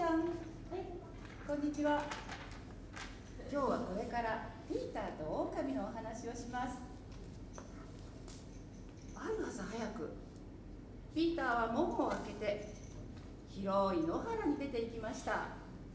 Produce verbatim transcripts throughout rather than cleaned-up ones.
ちゃん。はい、こんにちは。今日はこれからピーターと狼のお話をします。ある朝早く、ピーターは門を開けて広い野原に出て行きました。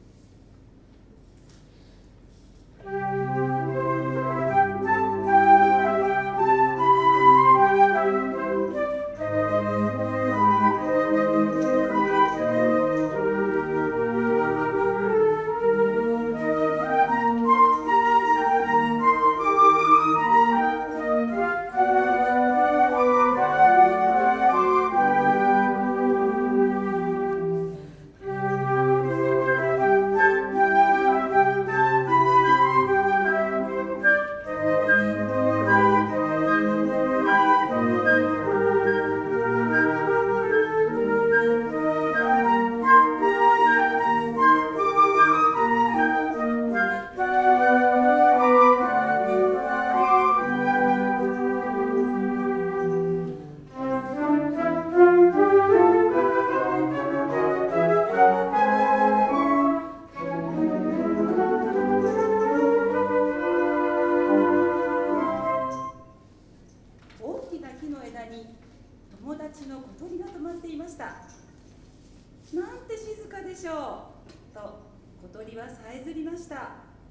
友達の小鳥が止まっていました。なんて静かでしょうと小鳥はさえずりました。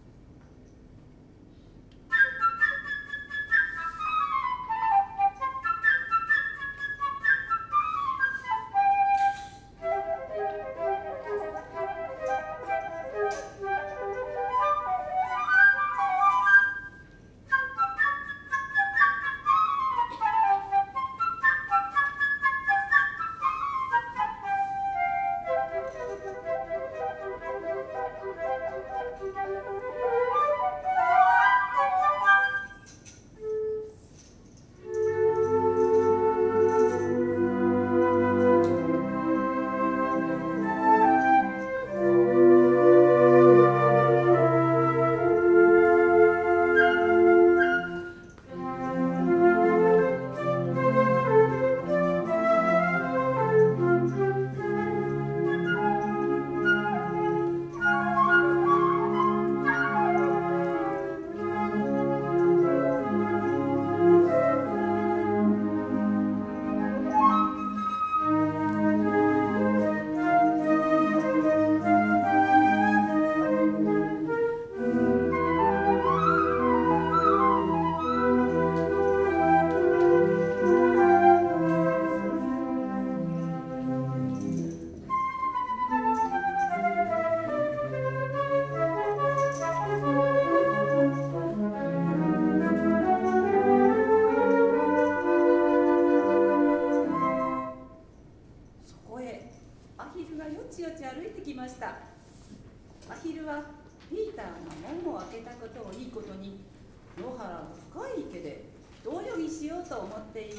アヒルがよちよち歩いてきました。アヒルはピーターが門を開けたことをいいことに、野原の深い池で一泳ぎしようと思っています。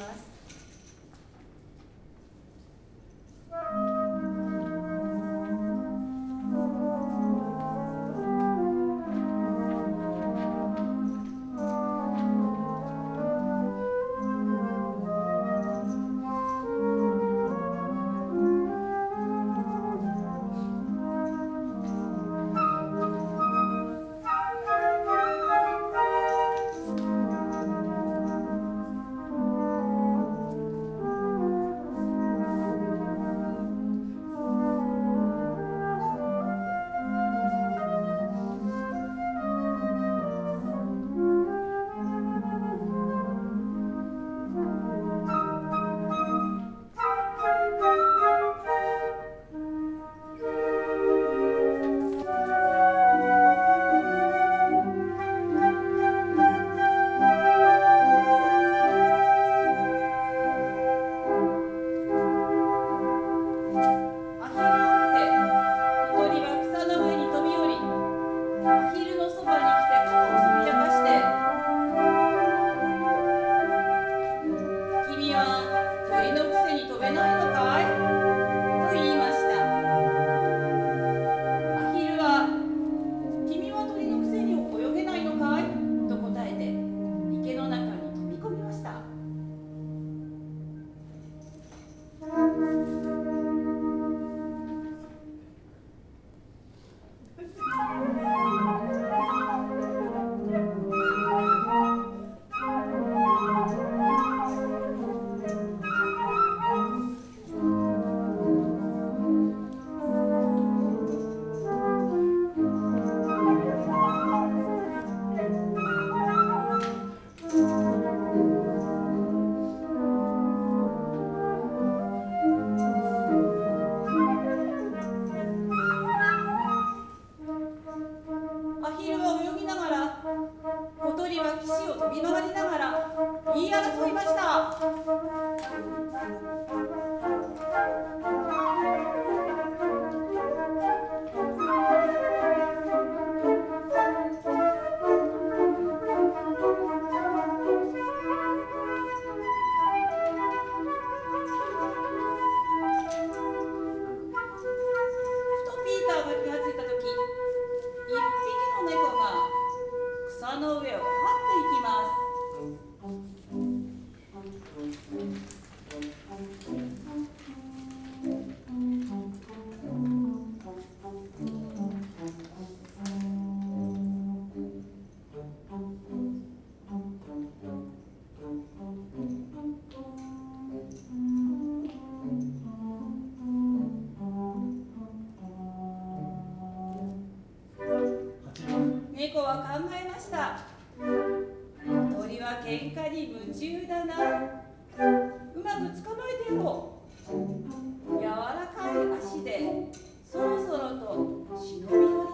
は考えました。小鳥は喧嘩に夢中だな。うまく捕まえてやろう。柔らかい足でそろそろと忍び寄ります。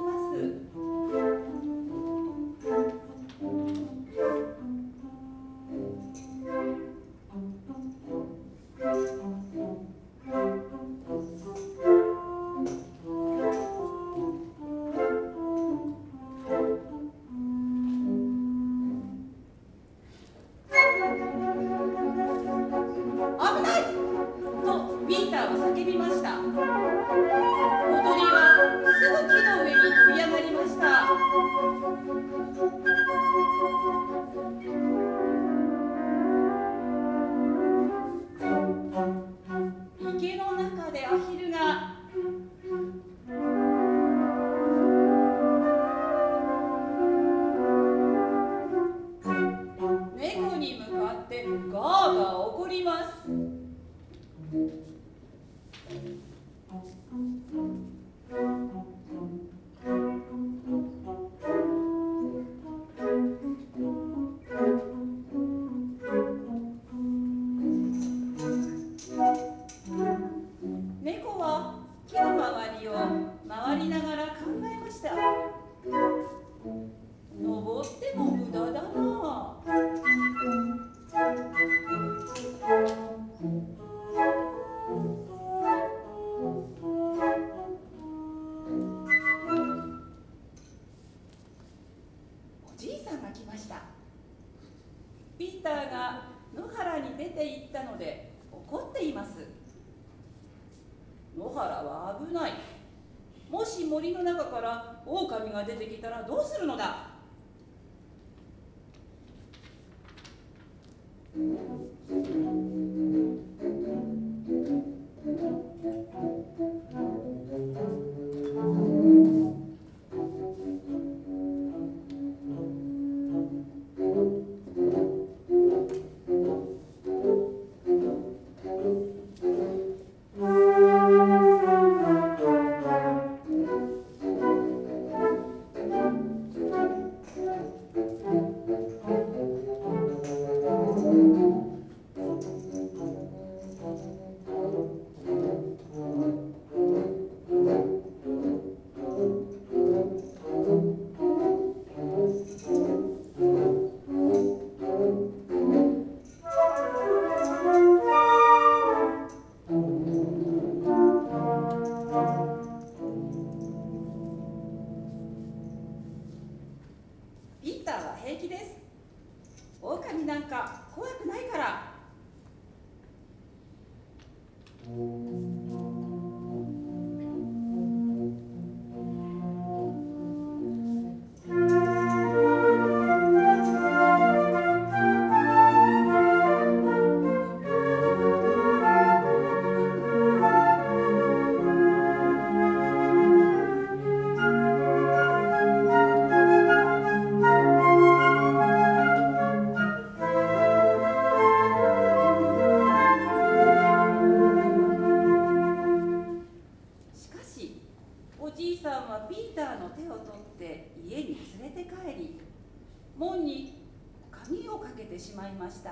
叫びました。小鳥はすぐ木の上に飛び上がりました。池の中でアヒルが猫に向かってガーガー怒ります。猫は木の周りを回りながら考えました。登っても無駄だな。おじいさんが来ました。ピーターが野原に出て行ったので怒っています。野原は危ない。もし森の中から狼が出てきたらどうするのだ。ピーターは平気です。狼なんか怖くないから。おじいさんはピーターの手を取って家に連れて帰り、門に鍵をかけてしまいました。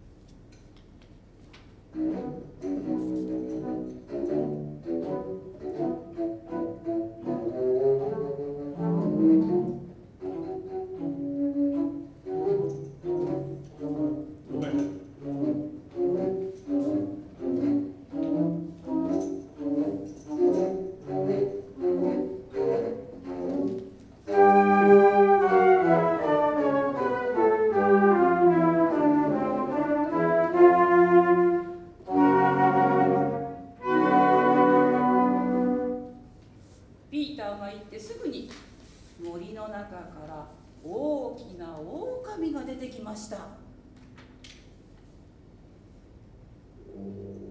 ピーターが行ってすぐに森の中から大きな狼が出てきました。